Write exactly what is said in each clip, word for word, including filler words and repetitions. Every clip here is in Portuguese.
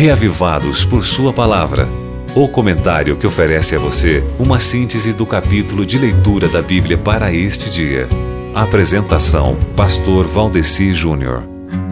Reavivados por Sua Palavra. O comentário que oferece a você uma síntese do capítulo de leitura da Bíblia para este dia. Apresentação: Pastor Valdeci Júnior.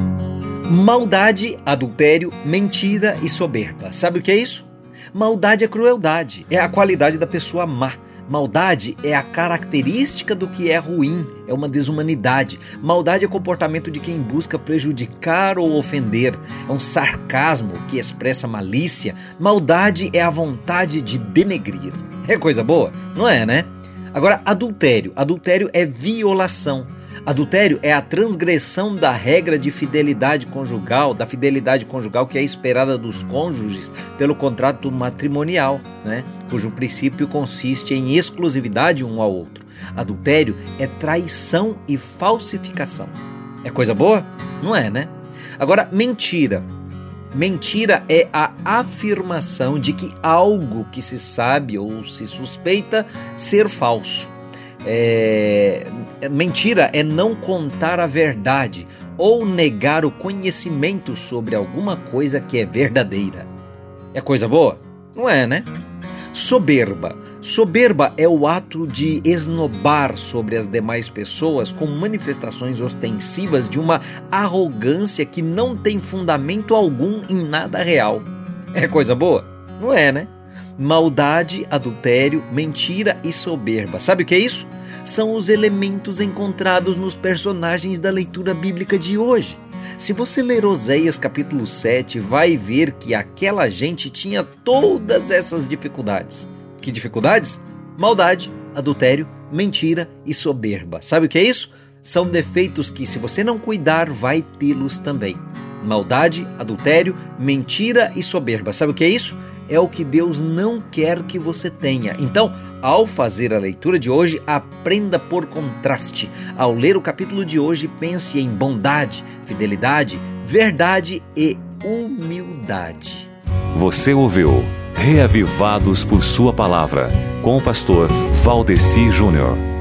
Maldade, adultério, mentira e soberba. Sabe o que é isso? Maldade é crueldade, é a qualidade da pessoa má. Maldade é a característica do que é ruim, é uma desumanidade. Maldade é comportamento de quem busca prejudicar ou ofender. É um sarcasmo que expressa malícia. Maldade é a vontade de denegrir. É coisa boa? Não é, né? Agora, adultério. Adultério é violação. Adultério é a transgressão da regra de fidelidade conjugal, da fidelidade conjugal que é esperada dos cônjuges pelo contrato matrimonial, né? Cujo princípio consiste em exclusividade um ao outro. Adultério é traição e falsificação. É coisa boa? Não é, né? Agora, mentira. Mentira é a afirmação de que algo que se sabe ou se suspeita ser falso. É... Mentira é não contar a verdade ou negar o conhecimento sobre alguma coisa que é verdadeira. É coisa boa? Não é, né? Soberba. Soberba é o ato de esnobar sobre as demais pessoas com manifestações ostensivas de uma arrogância que não tem fundamento algum em nada real. É coisa boa? Não é, né? Maldade, adultério, mentira e soberba. Sabe o que é isso? São os elementos encontrados nos personagens da leitura bíblica de hoje. Se você ler Oséias capítulo sete, vai ver que aquela gente tinha todas essas dificuldades. Que dificuldades? Maldade, adultério, mentira e soberba. Sabe o que é isso? São defeitos que, se você não cuidar, vai tê-los também. Maldade, adultério, mentira e soberba. Sabe o que é isso? É o que Deus não quer que você tenha. Então, ao fazer a leitura de hoje, aprenda por contraste. Ao ler o capítulo de hoje, pense em bondade, fidelidade, verdade e humildade. Você ouviu Reavivados por Sua Palavra, com o pastor Valdeci Júnior.